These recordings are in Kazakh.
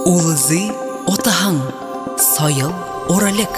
Улызы отаһың, сайыл оралек.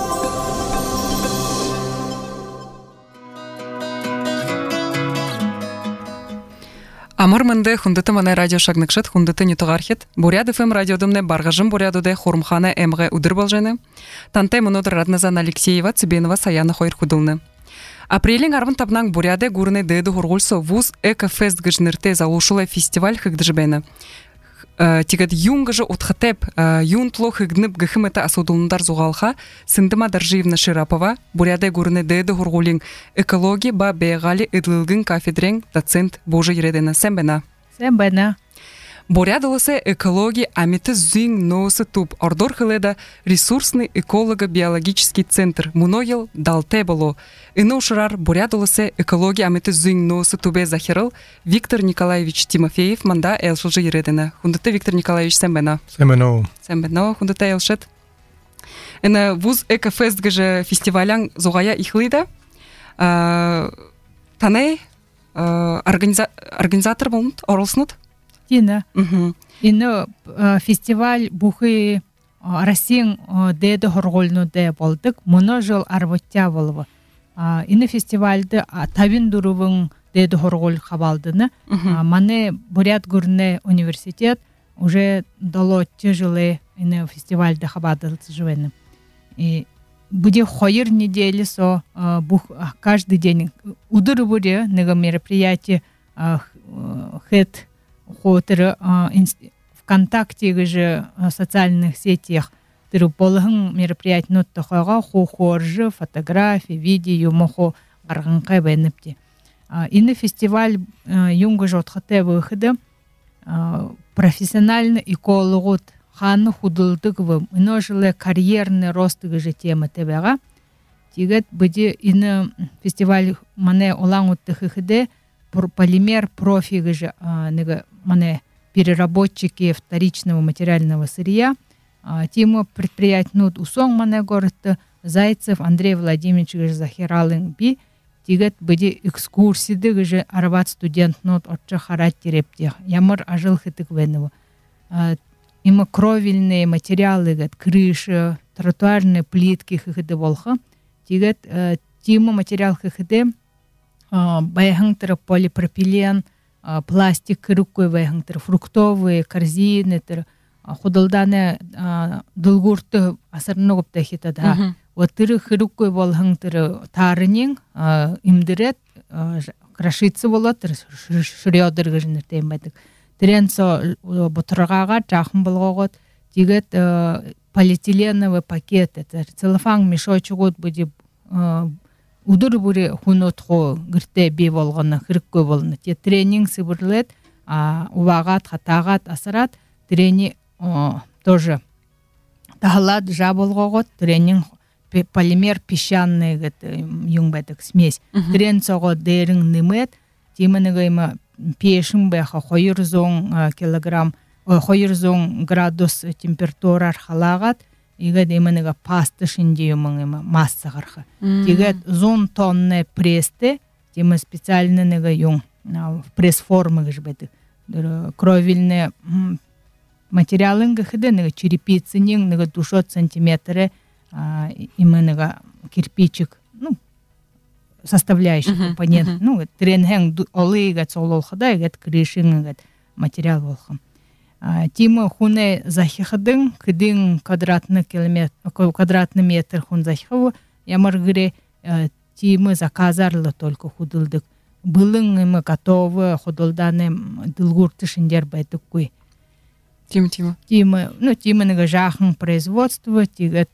Амыр мынды хундыты мана радио шагныкшыт, хундыты нютугархет. Буряд ФМ радиодымне баргажым бурядуде хурмхана МГ удыр болжаны. Танте мунодыр Радназан Алексеева Цыбенова Саяна хойр худылны. Апрелин арвын табнан буряде гурны дэды хургульсо вуз экофест гыжнырте залушылы фестиваль хыгдыжбені. Тигат юнгажы отхатеп юнтло хыгнып гыхымета асудулындар зугалха Сындыма Даржиевна Ширапова буряде гурны дэды хургулин экологи ба бейгали ыдлылгын кафедрен доцент Божий ередена. Сэмбена. Сэмбена. Бурядылысы экологи амиты зюн носы туп ордор хыледа ресурсный эколого-биологический центр Муноел далте было. Ино ушарар бурядылысы экологи амиты зюн носы тубе захирал Виктор Николаевич Тимофеев манда элшылжы ередена. Хундыты Виктор Николаевич сэмбена. Сэмбено. Сэмбено, хундыты элшет. Эна вуз экофест гыжы фестивалян зугая ихлыда. Тане организатор болнут, орылсынут? Дина. Ино фестиваль бухы Россиян дэді хорголну дэ болдык. Мұны жыл арваття болы. Ино фестивальды табин дұрывын дэді хоргол хабалдыны. Маны Бурят Гурне университет уже дало те жылы ино фестивальды хабадылцы живены. Буде хойыр недели со каждый день. Удыры bude нега мероприятие хэт Хотер ВКонтакте же социальных сетях тырыполыгын мероприятий ноттохойга хохоржы, фотографии, видео мохо гарганкай бенепти. Ины фестиваль юнга жотхате выходы профессиональный экологот ханы худылдыгвы ино жылы карьерный рост же тема тебега. Тигет буде ины фестиваль мане олан уттыхыхыде полимер профи же мане переработчики вторичного материального сырья. Тему предприятий нут усong мане город Зайцев Андрей Владимирович захиралын би тигет буде экскурсии же арбат студент нут отча характерепте. Ямар ажил хытык венево. Има кровельные материалы крыши, тротуарные плитки хыхыды волха. Тигет тему материал хыхыды байхаңтыры полипропилен, пластик рукой байхаңтыры, фруктовые корзины, худылданы дылгурты асырны көпті хитада. Отыры рукой болхаңтыры тарынен имдірет, крашицы болатыр, шүрёдыр ғыжыныр теймәдік. Тренсо бұтырғаға жақын болғағыд, дегет полиэтиленовый пакет, целлофан мешочығыд буде удыр буре хунотхо гырте бе болгоны хырыккө болны. Те тренинг сыбырлет, увагат, хатагат, асырат, трени тоже тахалат жабылгогот, тренинг полимер песчаный юнгбетик смесь. Трен сого дерин нымет, тимыныгайма пешин бэха хойырзон килограмм, хойырзон градус температура халагат, иге деменига пасты шиндиюмың масса гарха. Тигет зон тонны престе, тема специальный нега юн пресс-формы гыжбети. Кровельные материалын гыхыды нега черепицы нин нега 200 сантиметры именега кирпичик, составляющий компонент. Тренхен олыга цололхада игет крышин игет материал волхам. Тима хуне захихдың кыдың квадратный метр хун захиху ямар гыре тима заказарлы только худылдык. Былың мы готовы худылданы дылгурты шиндер байтык куй. Тима. Тима нега жахын производство тигет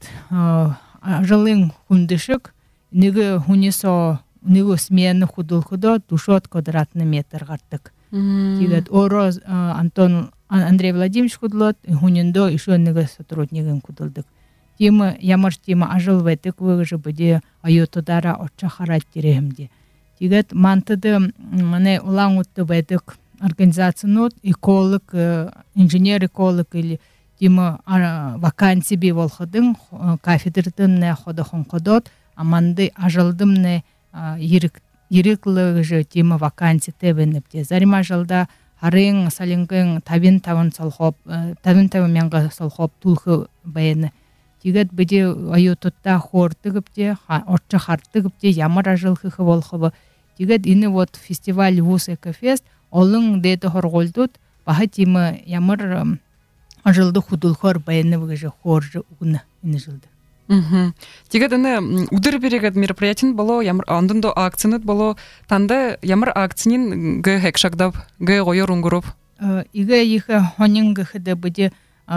жылың хундышык нега хунесо нега смены худылхудо 200 квадратный метр гартык. Тигет оро Андрей Владимирович худлот, хунендо еще нега сотрудникин кудылдык. Тима ямар тима ажыл ветик выгыжы буде айотудара отча характеремде. Тигет мантыды мане улан утты ветик организациянут эколог, инженер-эколог или тима вакансии би волходын кафедрдын не ходохон ходот, аманды ажылдым не ириклы же тима вакансии тебенепте. Зарима жылда харин салинген табин солхоп мянга солхоп тулхы баяны тигет биде аютутта хортыгыпте отча хартыгыпте ямар ажылхы болхобы тигет ини вот фестиваль вуз экофест олың дети хорголдут баха тима ямар ажылды худулхор баяны выгыжы хоржы угна ини жылды. Тигет ини удыр берегет мероприятин боло ямар андындо акцинет боло танда ямар акцинин гэ хекшагдап гэ гойор унгуруп иге ихе хонин гыхыды биде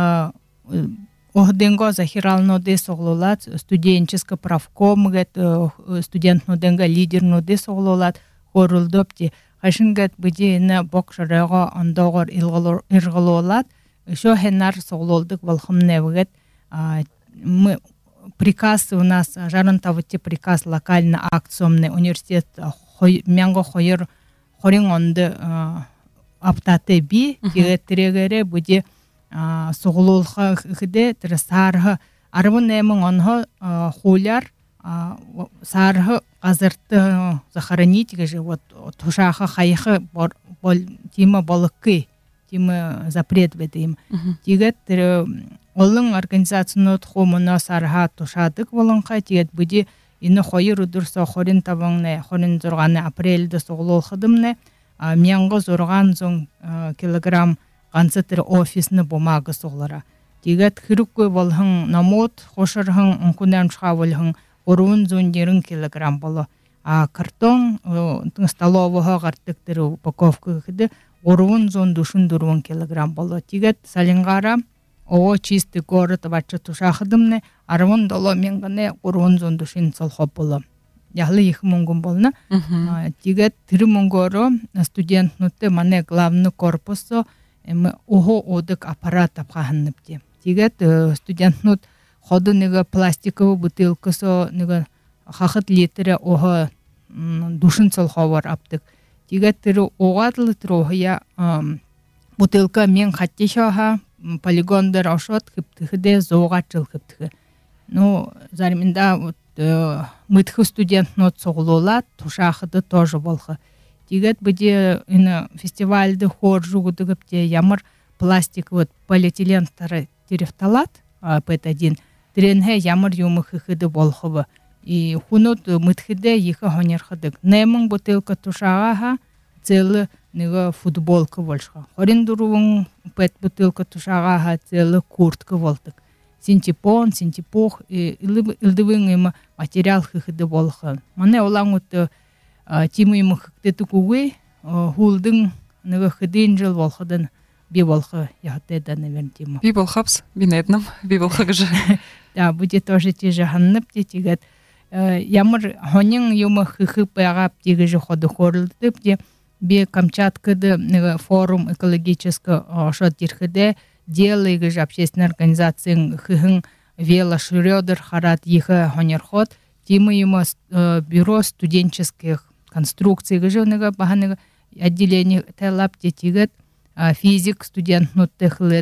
Охденго захиралноде соглолат, студенческий правком, студентноденга лидерноде соглолат, хорулдопти. Хашингат биде на бокшарага андогор иргалолат, еще хенар соглолдык волхамневгет. Мы приказ у нас жарантавыте приказ локально акциомный университет мянго хойер хорин онды аптате би тирегере биде соглолха хиде сарха арбын эмин онхо хуляр сарха газырты захаранить же вот тушаха хайхы бол тима балыкы тима запрет бедим тигет олың организацияны тхомуна сарха тушадык болонха тигет биди ины хойыр удурса хорин табаңне хорин зурганы апрельде соглолхыдымне мянго зурган зон килограмм Ганцетер офисны бумага соглара. Тигет хируккой болхың намот, хошырхың ункундан шхавылхың орун зондерин килограмм боло. Картон столового гартыктыр упаковка хиде орун зон душун дурун килограмм боло. Тигет салингара о чистый город бача тушахыдымны арвон доло менгане орун зон душин солхоп боло. Яхлы их мунгун болна. Тигет тиры мунгоро студентнуты мане главный корпусо ого одык аппарат апхахынныпте. Тигет студентнут ходы нега пластиковый бутылкасы нега хахыт литре ого душын солховар аптык. Тигет тиры оғадлы трохия бутылка мен хаттешаха полигондер ашот хыптыхыде зоғатчыл хыптыхы. Ну, зариминда мытхы студентнут соғлолат, тушахыды тоже болхы. Тигет биде ина фестивальды хор жугудыгыпте ямар пластик вот полиэтилен терефталат пэт-1 тренге ямар юмыхыхыды болхыбы. И хунут мытхыде иха хонерхыдык. Немың бутылка тушагаха целый нега футболка болшха. Хорин дурувың пэт бутылка тушагаха целый куртка болдык. Синтипон, синтипох илдывың има материал хыхыды болхы. Мане олаңыты тимы ему хыктеты кугы, хулдың нығы хыдын жыл болхыдын би болхы яхтеда, наверное, тима. Би болхапс, бинетнам, би болхагжы. Да, будет тоже те же ханнып, тегет. Ямар хонин юмы хыхы пягап тегежі ходы хорылдып, де би Камчаткады форум экологического шотирхыде делай гыж общественной организациян хыхын Вела Шрёдер харат ихы хонерхот, тимы ему бюро студенческих конструкций гыжыныга баханыга отделение телапте тигет физик студент нуттехлет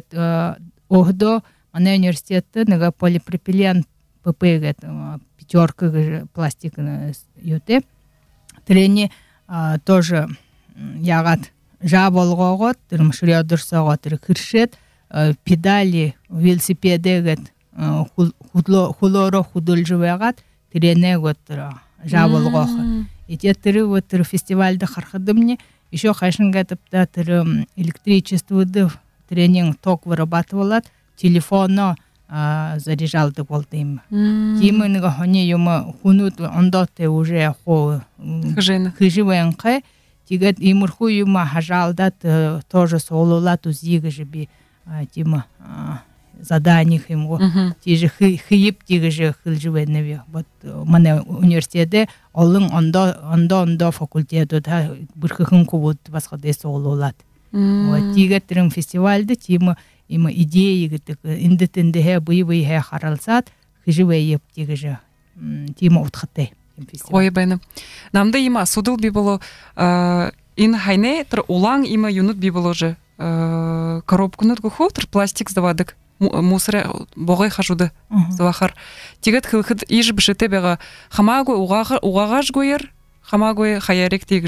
охдо ана университетте нега полипропилен ПП пятерка пластик юте трени тоже ягат жаболгогот Шрёдер сагат киршет педали велосипеде хулоро худулжуягат трене гот жаболгох. И те три вот фестиваль да хархадымне еще хашинга тапта тыры электричество да тренинг ток вырабатывалат телефона заряжалды болды им. Тимы нега хоне юма хунут ондоте уже хо хыживенка тигет имурху юма хажалдат тоже солулат узигежби тима заданиях ему тиже хип тиже хылжывеневе вот мане университете олың ондо факультету да бирхын кубут баскаде солулат вот тигетрин фестивальде тима има идеи гытык индетенде хе бый хе харалсат хиживе еп тиже тима утхате ой бэна намда има судул би боло ин хайне тр улаң има юнут би боло же коробкунут гухотр пластик завадык мусора богай хажуды завахар тигет хылхыд иж бишете бега хамагу угагаш гойер хамагу хаярек тигже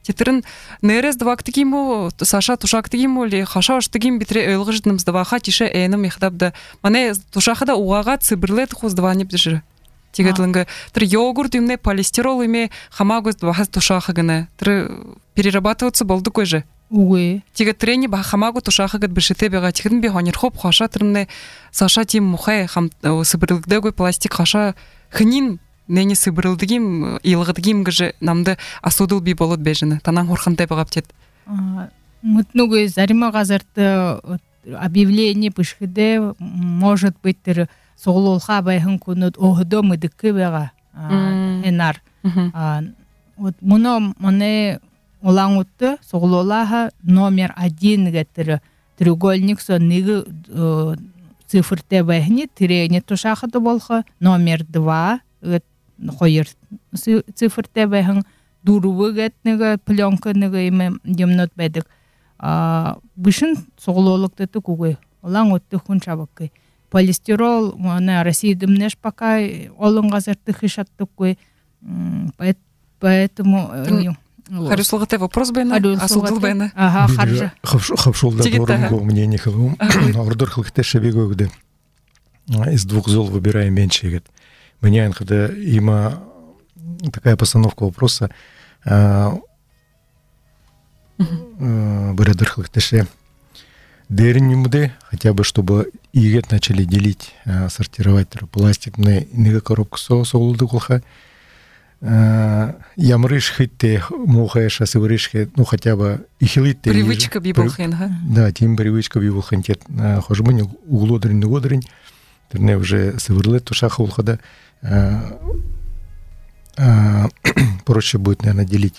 Тетрин нерез двактыгиму, Саша тушактыгиму ли хаша аштыгим битре ылгыждымыз дваха тише эным ихдабда. Мане тушахада уага цибрлет хуздвани бдыжы. Тигатлынга тр йогурт имне полистирол име хамагус дваха тушахагына. Тр перерабатываться болду кой Уе. Тига трени ба хамагу тушахагат бишите бега тигдин би хонер хоп хаша трне Саша тим мухай хам сыбрылдагой пластик хаша хнин нени сыбрылдыгим илгыдыгим гыжы намды асудыл би болот бежины. Танан хорхантай багаптет. Мутнугы зарима газарты объявление пышхыде может быть соглолха байхын кунут охдо мыдыкы бега энар. Вот моне Улаңутты соглолаха номер 1 гетер треугольник сонныгы цифрте бэхни тирене тушахаты болха номер 2 хойер цифрте бэхин дурувы гетнеге пленканыгы име демнот бэдик бышын соглолыкты кугы улаңутты хун чабакы полистирол мана Россиядымнеш пока олыңгазырты хишаттыкы поэтому Харюслыгыте вопрос бэна, асудыл бэна. Ага, харжа. Хавшулда дорого мнение хылым. Ордор хылкте шебегөгде. Из двух зол выбираем меньше, говорит. Мне когда има такая постановка вопроса. Бырадыр хылктеше. Дернемде, хотя бы чтобы игет начали делить, сортировать пластикные нега коробку соолды кулха. Ямрыш хитте мухаеша сыврышке, ну хотя бы и хилитте. Привычка биболхенга. Да, тем привычка биболхентет. Хожмань углодрин углодрин. Терне уже сыврлет тушаха улхада. Проще будет, наверное, делить.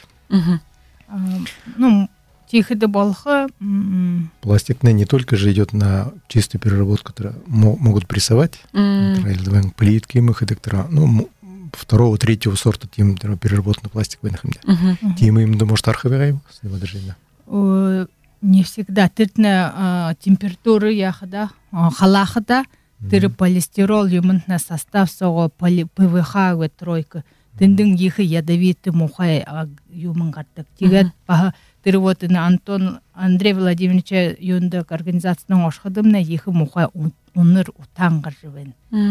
Ну, тихо до болха. Пластикная не только же идет на чистую переработку, которые могут прессовать, плитки, мыходектора, ну, второго, третьего сорта тем переработанный пластик вынахимде. Тем им думаю, что архиваем с него держения. Не всегда. Тыртна температура яхада, халахада, тыры полистирол, юментна состав сого ПВХ тройка. Тындың ехы ядовитый мухай юмангаттык. Тигет тыры вот Антон Андрей Владимирович юндак организацияның ошхадымна ехы мухай уныр утаңғыр живен.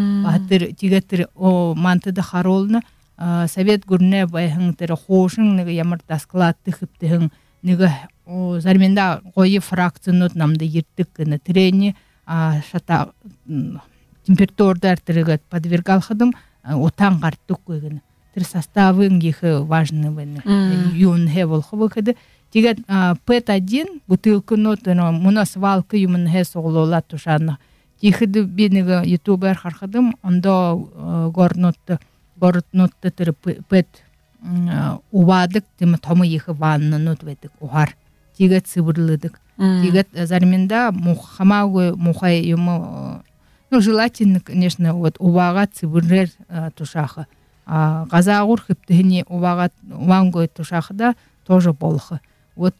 Тигет о мантыды харолны совет гурне байхың тыры хошың неге ямар тасклатты хыптыхың неге зарменда қойы фракцинут намды ертік кіні трени шата температурдар тырыгат подвергал хадым утаңғарттық көйгіні. Тыр составың ехы важны вен юн хевол хвыхыды. Тигет ПЭТ-1 бутылка нотына муна свалка юмын хе соглола тушаны. Тихыды бенеге ютубер хархадым, онда горнотты тыр ПЭТ увадык, тема тома ехы ванны нот ветик ухар. Тигет сыбырлыдык. Тигет зарменда мухамагы мухай юмы, ну желательно, конечно, вот увага цыбыррер тушаха. Газаур хыптыхыне увангой тушахда тоже болха. Вот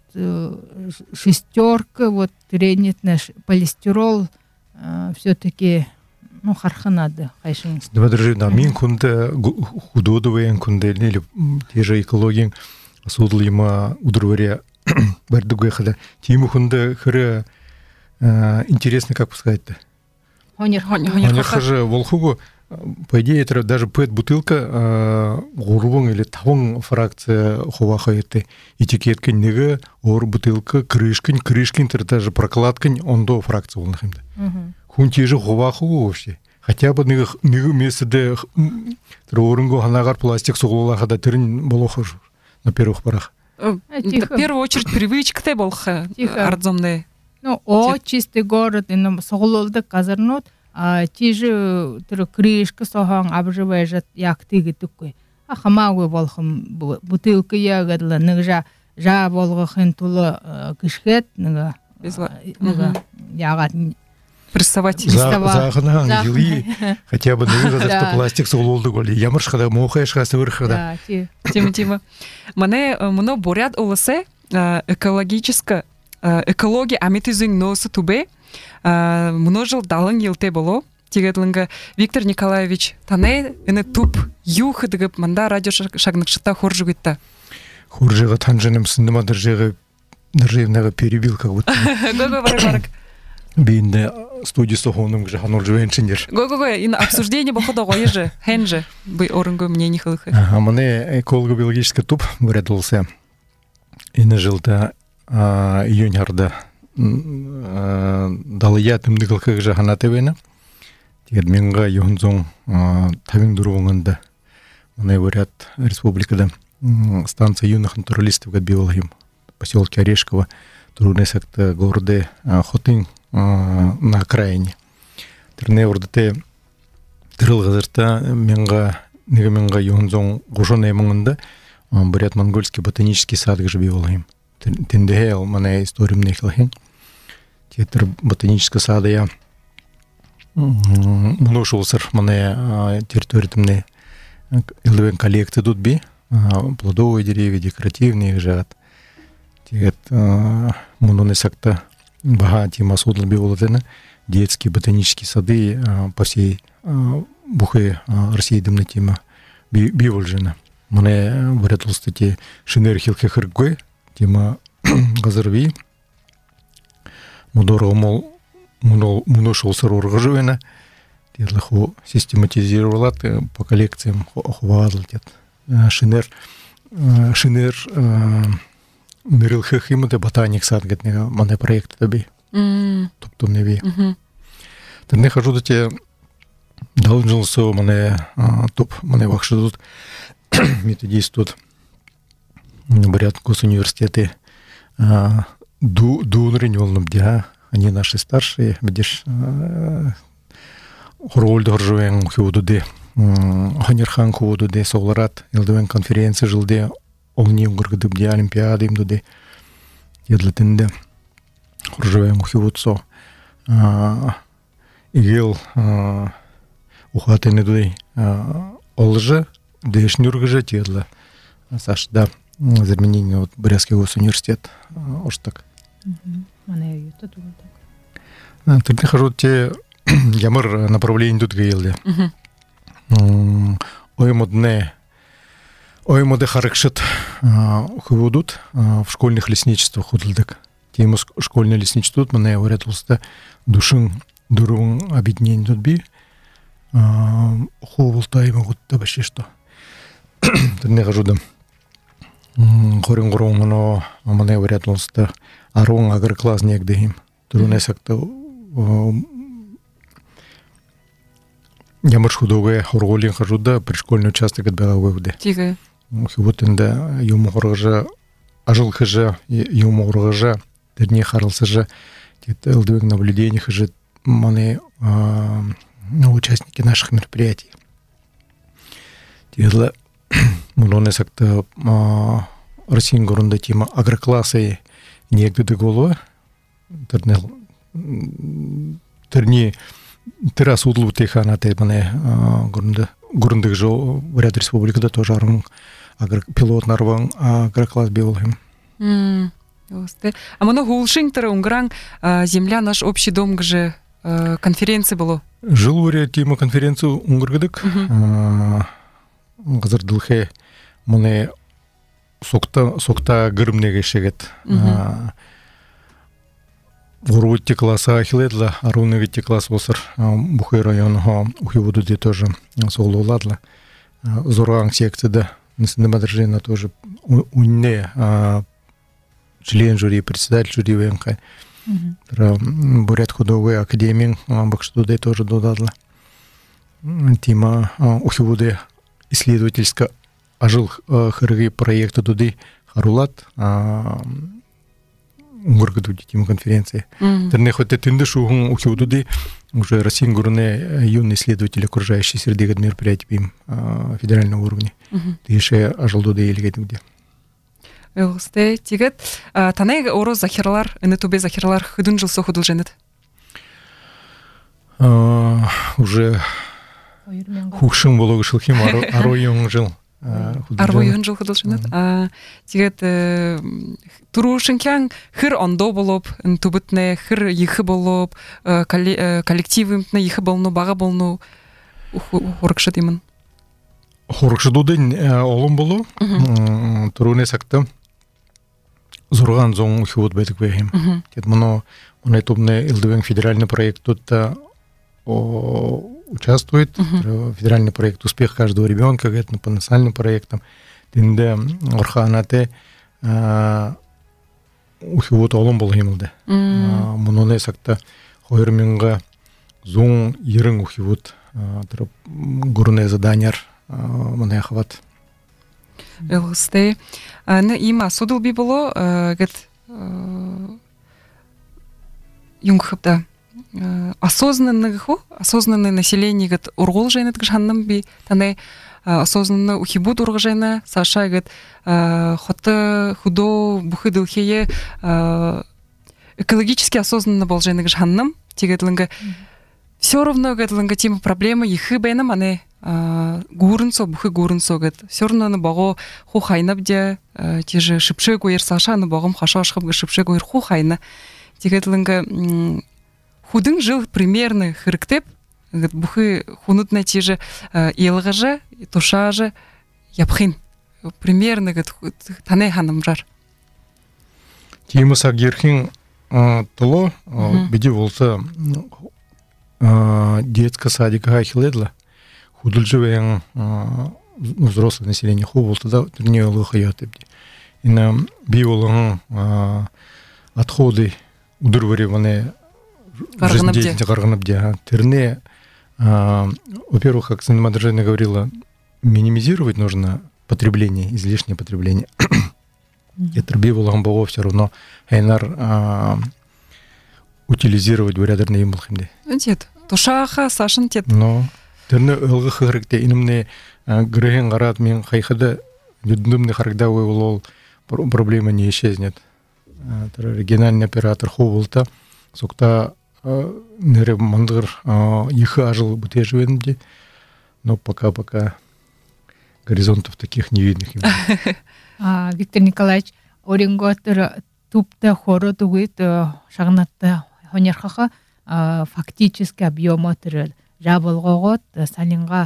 шестерка, вот тренитный полистирол все-таки, ну, харханады, хайшин. Да, держи, да, мин кунде худодовые кунде или те же экологии судли ма удурваря бардугая хада. Тиму кунде хре интересно, как сказать-то. Хонер хаже волхугу. По идее, это даже ПЭТ-бутылка, гурвың или тавың фракция хуваха это этикетка неге, ор бутылка, крышкин, даже прокладкин, он до фракции волнахимда. Хунти же хуваха вообще. Хотя бы неге месте орынго ханагар пластик суглалаха да тырын болохож на первых порах. В первую очередь привычка-то болха ардзомная. Ну, чистый город, и нам суглалды казарнот. Тижи крышка сохан обживает яктыгы тукой. Хамагы волхам бутылка ягодла, ныгжа жа волгахын тулы кышхет, ныга ягат прессовать. Заханан ели, хотя бы ныга что пластик суглолды голи. Ямыршхада мохаешха сывырхада. Тима. Мане мно борят оласе экологическая экология амитизинг носы тубе. Множил далын елте боло. Тигетлинга Виктор Николаевич тане эне туп юхы дыгып манда радио шагныкшыта хоржугытта. Хуржега танженым сындыма дыржевнага перебил как будто. Го-го-го-го-го. Бинде студия сохоным же ханол живенчиндер. Го-го-го, ин обсуждение походу гойже, хенже, бы орынго мнение хылхы. А мне эколого-биологический туп вырядился. И нажил-то июнь арда дал я тем дыгылкы же ханатывена. Тегед менга юнзон тавин дуруванганда. Мне говорят республикада станция юных натуралистов габиологим. Поселке Орешково. Трудный сектор города Хотын на окраине. Терне урдате тырылгазырта менга юнзон гошоне маңында бурят монгольский ботанический сад габиологим. Тендехел мана историю мнехлахин. Тетер ботанического сада я множился мана территория илдевен коллекции тут би плодовые деревья, декоративные жат. Тет муноне сакта бага тема судл биологина детские ботанические сады по всей бухе России дымна тема биологина. Мане вырятыл стати шинер хилке хыргой тема газырви мудорого мол муношел сарор живена тетлаху систематизировала по коллекциям ховадл тет шинер нырылхых имуде ботаник сад гетнега мане проект таби тобто не ви та не хожу до те должен со мане топ мане вахшы тут методист тут говорят госуниверситеты дунрень волным дя они наши старшие видишь роль доржуен худуде ханерхан худуде соларат илдевен конференция жилде олни угргдып де олимпиада имдуде едлетинде ржуен худсо игел ухатене дуй олжа дешнюргже тедла сашда заменение вот Брестский госуниверситет уж так. Ты хожу те ямыр направление тут гейлде. Оймоде харакшит худут в школьных лесничествах худылдык. Тема школьное лесничество тут мне говорят толсто душин дурун объединение тут би ховултай могут табаши что. Ты не хожу да. Хорин но мне говорят толсто арон агрокласс негде им. Трудно сакта ямыр худове хорголин хожу да пришкольный участок от Беловыде. Тига. Вот инда ему хорожа ажил хожа ему хорожа терне харался же элдвиг наблюдениях же мане участники наших мероприятий. Тедла мулоне сакта Российн горында тема агроклассы негде де голова терне террас удлу техана тепане горындык жо ряд республикада тоже армын пилот нарван агрокласс биологим. А моно гулшингтера унгран земля наш общий дом где конференция было. Жил в тема конференцию унгргадык. Газардылхе моне сокта гырмнеге шегет. Воротти класса ахиледла, аруновитти класс восар Бухой районга ухиводуде тоже сололадла. Зоран секцияда несендемадржена тоже унне член жюри, председатель жюри венка. Бурят худовой академин бакштуде тоже додадла. Тема ухиводе исследовательска ажил хырги проекта дуды харулат унгургадуди тема конференции. Терне хотя тынды шугун ухиводуды уже Российн горны юные исследователи окружающей среды мероприятий федерального уровня. Ты еще ажил дуды или где? Сте тигет танай оро захирлар нетубе захирлар худун жыл сохудул женет. Уже хукшим болог шилхим ароюн жил. Ароюн жыл худул женет. Тигет турушинкян хыр ондо болоп тубытне хыр ихы болоп коллективымне ихы болну бага болну хоркшат имын. Хорыкшыдудын олым болу, туруне сакта зурган зоң ухивут бетик бейхим. Тет мұны айтубны Илдыбен федеральный проект тут участвует. Федеральный проект «Успех каждого ребенка», это по национальным проектам. Тинде орханате ухивут олым болу химылды. Мұны сакта хойырминға зоң ерің ухивут гурне заданияр мына хават. Элгысты. Има судыл би боло, гэт юнгхыпта осознанное население гэт ургул жайнат гышанным би таны осознанно ухибут ургажайна Саша гэт хоты худо бухыдылхие экологически осознанно болжайна гышанным тигэтлынга все равно гэтлынга тема проблема ихы бэйнам аны гурынсо бухы гурынсо гэт все равно на бого хухайнап де тиже шипше гуер Саша на богом хашашхып гэ шипше гуер хухайна тигэтлынга худың жыл примерно хырктеп гэт бухы хунутна тиже елгажа тушажа япхин примерно гэт тане ханым жар тема сагерхин толо биди болса детская садика хиледла худылжывен взрослое население хубыл туда не лохаят и на биологи отходы удурвариваны жизнедеятельности карганабде терне во-первых, как Санамадржина говорила, минимизировать нужно потребление, излишнее потребление. Это биологам богов все равно айнар утилизировать бурядерные имбалхимде. Нет, тушаха Сашин тет. Но терне ылгы хырыкте инемне грехен гарат мен хайхада юднымны харыкда уйлол проблема не исчезнет. Региональный оператор ховулта сокта нере мандыр ихы ажыл буте живенде, но пока горизонтов таких не видно. Виктор Николаевич, Оренготер тупта хоро тугит шагнатта хонерхаха фактически объематыр жабылгогот салинга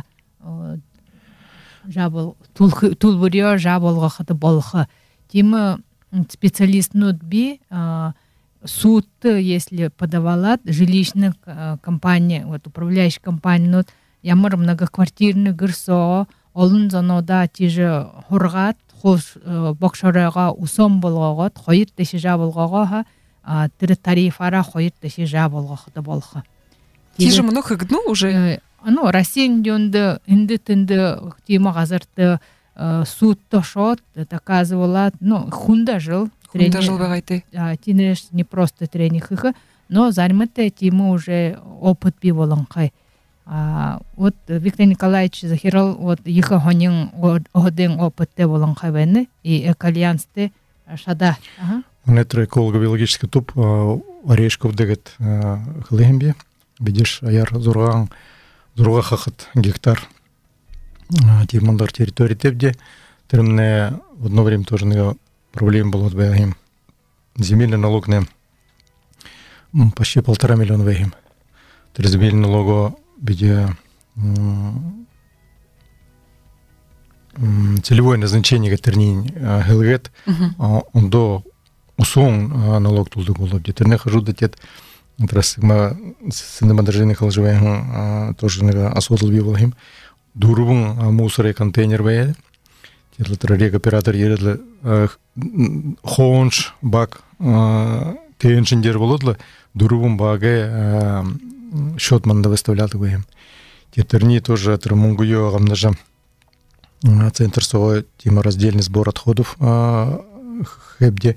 жабыл тулбурё жабылга хаты болхы. Тимы специалист нутби суд, если подавалат жилищная компания, вот управляющая компания, нут ямар многоквартирный гырсо, олын занода тиже хоргат, хош бокшорага усом болгогот, хойыр теши жабылгого, тиры тарифара хойыр теши жабылго хаты болхы. Тиже много гну уже? Ну, Россия инды тима газарты суд тошот, доказывала, ну, хунда жил. Тинеш не просто тренинг, но занимается тему уже опыт биволонкай. Вот Виктор Николаевич захирал вот их хонин один опыт биволонкай войны и экальянсты шада. Это эколого-биологический туп орешков дегет хлемби. Видишь, аяр зурга хахат гектар. Тимандар территории тепде. Термне в одно время тоже проблем было в земельный налог не почти 1,5 миллиона вегим. Земельный налог где целевое назначение тернин гелгет он до усон налог тулды было. Где терне хожу до тет раз мы Санамадржина халжеваем тоже осознал бивалхим дурбун мусор и контейнер вея. Рек оператор ередлі хонш бак тейіншіндер болыдлы дұрубын багы шотманда выставляды көйім. Тетерни тоже мұңгүйо ғамнажа центр соға тема раздельный сбор отходов хэбде.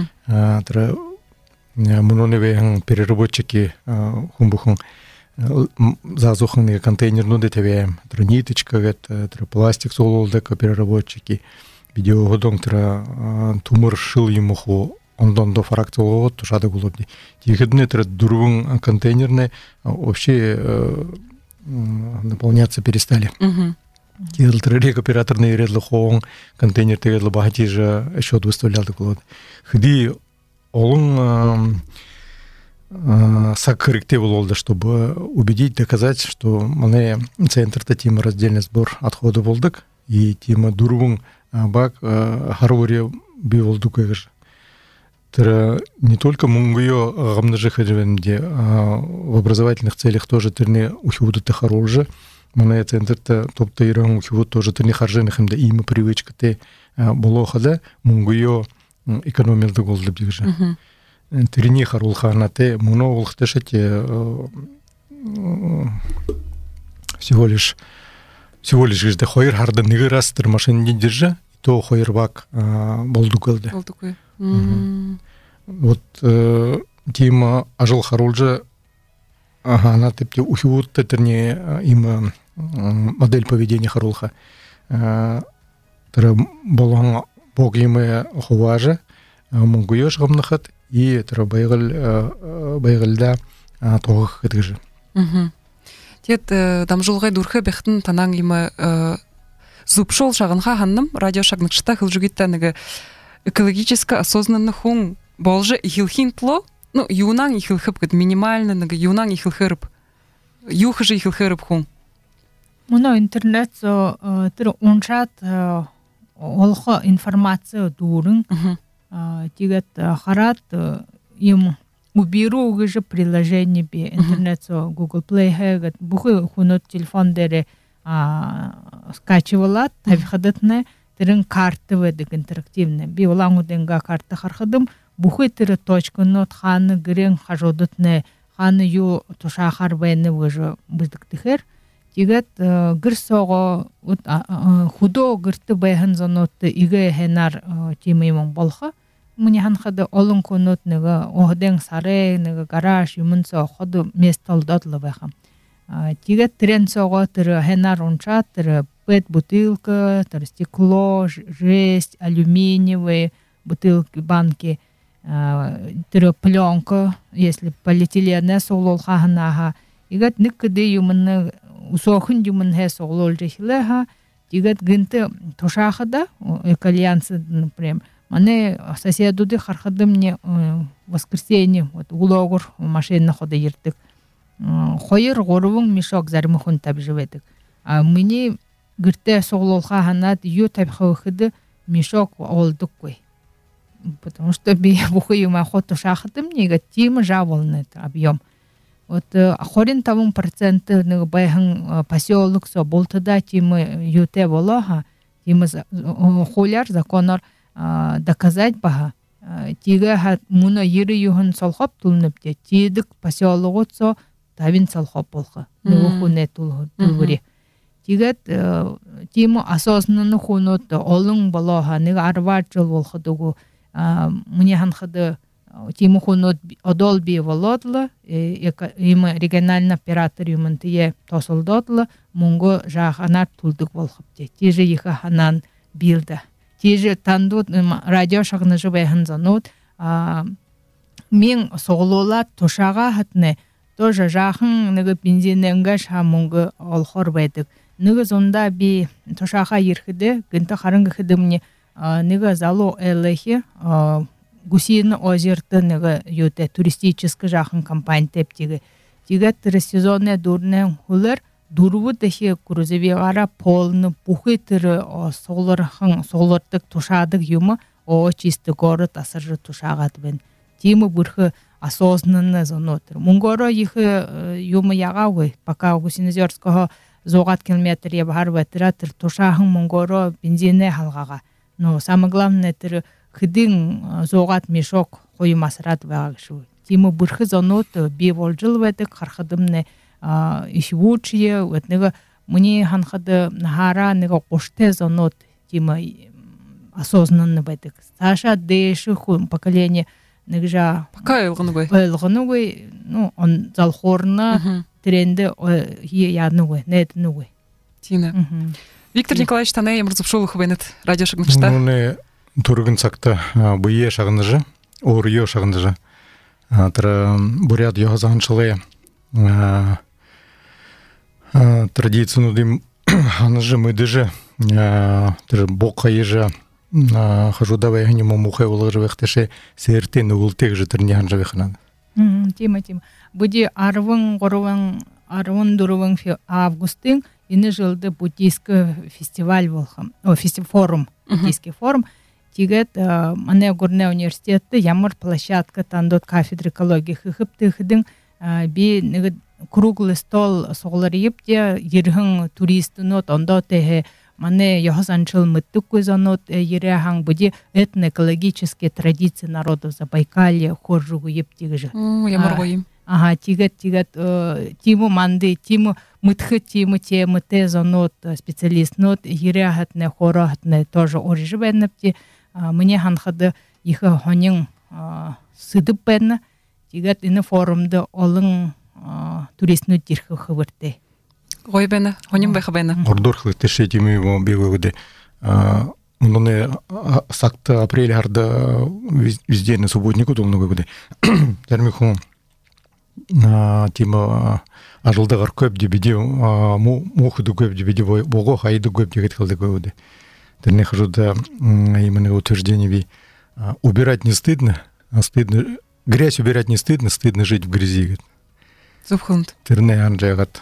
Мұноны вейхін переработчики хумбухын зазуханный контейнер нуды тавяем. Ниточка, пластик сололдека переработчики. Видеогодон тумыр шил ему ондон до фракцию тушады гулобди. Тихидны дурвун контейнерные вообще наполняться перестали. Рек операторный редлы хоон контейнер тегедлы багати же счет выставлял гулод. Хди олун саккорректив олды, чтобы убедить, доказать, что мы центр татим раздельный сбор отходов болдык, и тема дурвун бак харваре биволду кэгэж. Тера не только мунгуё гамнажы хэджвенде, в образовательных целях тоже терне ухивуду тахаролжа. Мана центрта топта иран ухивуд тоже терне харженых имда има привычка те болохада мунгуё экономилды голды бигжа. Терне харулхана те муно улхтешете всего лишь где хойр харда нигерастер машин не держа, то хойр бак болду кылды. Вот тема ажыл харулжа она тепте ухивуд тетерне има модель поведения харулха. Тера болон бог има хуважа мунгуёш гамнахат и тера байгылда тоғық кэтгежи. Тет там жылғай дурхы бехтін танан има зубшол шағынға ханным радио шагныкшыта хылжугиттаныгы экологически осознанный хун болже ихилхин тло, ну юнан ихилхып гад минимально нага юнан ихилхырып юхжи ихилхырып хун. Муно интернет тер уншат олхо информация дурын тигет харат им уберу уже приложение бе интернет Google Play хэгат бухы хунот телефон дере скачивалат тавихадатне терен карты ведик интерактивне би улангу денга карта хархадым бухы тере точка нот ханы грен хажодатне ханы ю туша харбайны уже биздик тихер тигет гырсого худо гырты байхан занотты иге хенар тимеймон болха муни ханхада олон конот нега охден саре нега гараж юмнцо ходу месталдатлы байхам тигет трен сого тер хенар унча тер пэт бутылка тер стекло жесть алюминиевые бутылки банки тер пленка если полиэтиленная солол хахнаха игет никде юмны усохын юмн хэ солол жихлеха тигет гынты тошахада экальянсы например мане соседуды хархадым мне воскресенье вот улогур машина хода ертик хойыр горувун мешок зармыхун табжыведик а мне гырте соглолха ханат ю табхыхыды мешок олдук кой потому что би бухыйма хоту шахатым негативно жаволны объем вот хорин тавун проценты нэг байхан поселок со болтада тимы юте болоха тимы холяр законор доказать баха тига муна йыры юхан солхоп тулныпте тидик поселоготсо тавин солхоп болха нухуне тулгури тигет тиму осознанно хунот олон болоха нэг 40 жыл болходугу мне ханхады тиму хунот одол би володлы има региональный оператор юмынтые тосолдотлы мунго жаханар тулдык болхопте тиже иха ханан билда тиже тандут радио шагнажы байхан занут мен соглолат тошага хатне тоже жахын неге бензиненге шамунга олхор байдык неге зонда би тошага ирхиде гынта харынга хидымне неге зало элехи гусин озерты неге юте туристический жахын компания тептиге тигет сезонне дурне хулер дурву дехе грузовигара полны пухытыры солыртык тушадык юмы о чисты город асыржы тушагат бен тимы бурхы осознанно занотыр мунгоро ихы юмы ягавы пока Гусинозерского зогат километр ебар ветратыр тушахын мунгоро бензине халгага но самое главное тыр хыдын зогат мешок коймасрат багышу тимы бурхы занотыр биволжыл ветик хархадымне ищвучие вот нега мне ханхады нахара нега коште занот тима осознанно байтык саша дэши хун поколение негжа пока элгынугой ну он залхорна тренде яднугой нетнугой тина Виктор Николаевич Танай Мурзапшулых бенет радио шагнышта ну не тургын сакта бые шагныжы орё шагныжы тра бурят йогазанчылы традицию дым ханжы мы даже бока ежа хожу давай не мухай уложив теше сертен ултек же терне ханжы ханан тима буди арвын горвын арвын дурвын августын Ины жылды буддийский фестиваль болхам. Форум, буддийский форум. Тигет мане Гурне университетте ямар площадка тандот кафедра экологии хыхыптыхыдың би круглый стол согларып те ерхин туристнот ондо те мане яхасанчыл мыттыккузанот ерехан буди этноэкологические традиции народов Забайкалья хоржугу ептигже. Ямар гоим. Ага, тигет тиму манды, тиму мытхы тиму те мыте занот специалист нот ерехатне хорахатне тоже орижбеннепти. Мне ханхады ихы хонин сыдып бенна. Тигет ины форумда олың туристну тирхы хыбырты. Гой бена, хонин бэха бена. Ордорхлы теши тими во бегуде. Муны сакта апрель харда везде на субботнику долного буде. Термиху на тима ажылдагар көп дебиде мухуду көп дебиде бого хайду көп дегет кылды көде. Терне хажуда именно утверждение ви убирать не стыдно, а стыдно грязь убирать не стыдно, стыдно жить в грязи. Зубхунд. Терне анжагат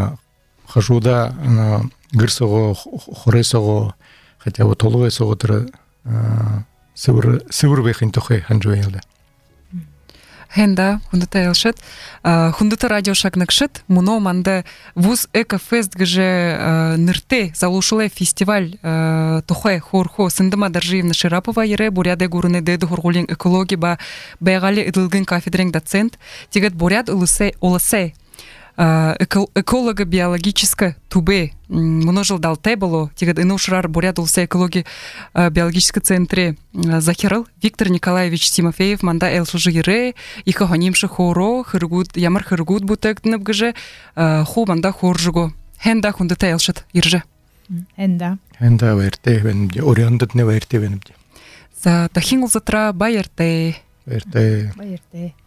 хажуда гырсого хоресого хотя вот толгойсого тер сывыр бехин тохе анжуэлда. Хенда, хундата елшет. Хундата радио шагнакшет. Муно манда вуз экофест гже нырте залушыле фестиваль тохе хорхо сындыма Даржиевна Ширапова ере буряде гурыне деды хоргулин экологи ба бегали идылгын кафедрен доцент. Тигет буряд оласе эколога биологическая тубе множил дал было тигет инушрар буряд улсе экологи биологической центре захирал Виктор Николаевич Тимофеев манда элшужи ере иха ханимши хоро хыргут ямар хыргут бутектнып гже хо манда хоржуго хенда хундата элшет ирже Хенда верте венде ориандат не верте венде за тахингул затра байерте верте байерте